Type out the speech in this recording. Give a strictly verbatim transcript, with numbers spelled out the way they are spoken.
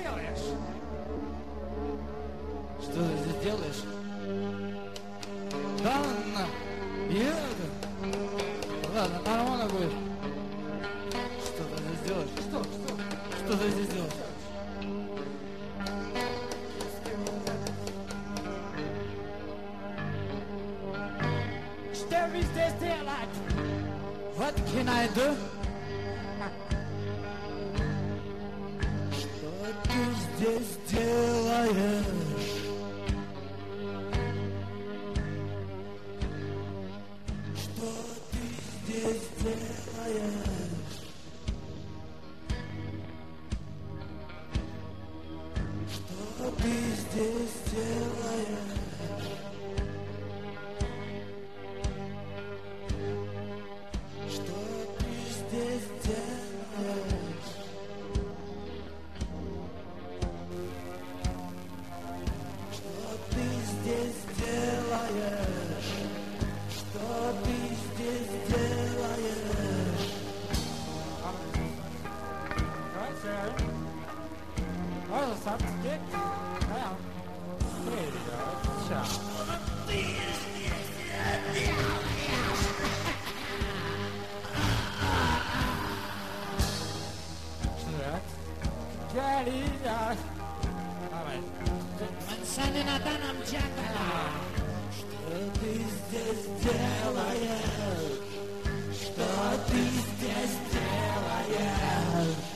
делаешь? Что ты здесь делаешь? Да, на, еду. Ладно, нормально будет. Что ты здесь делаешь? Что? Что? Что ты здесь делаешь? Что вы здесь делаете? What can I do? Что ты здесь делаешь? Что ты здесь делаешь? Что ты здесь делаешь? Что ты здесь делаешь? Что ты здесь делаешь? Что ты здесь делаешь? Right, Oh, something stick. Well, there you go. Shot. Daddy, uh, Мансанина Данам Джакала. Что ты здесь делаешь? Что ты здесь делаешь?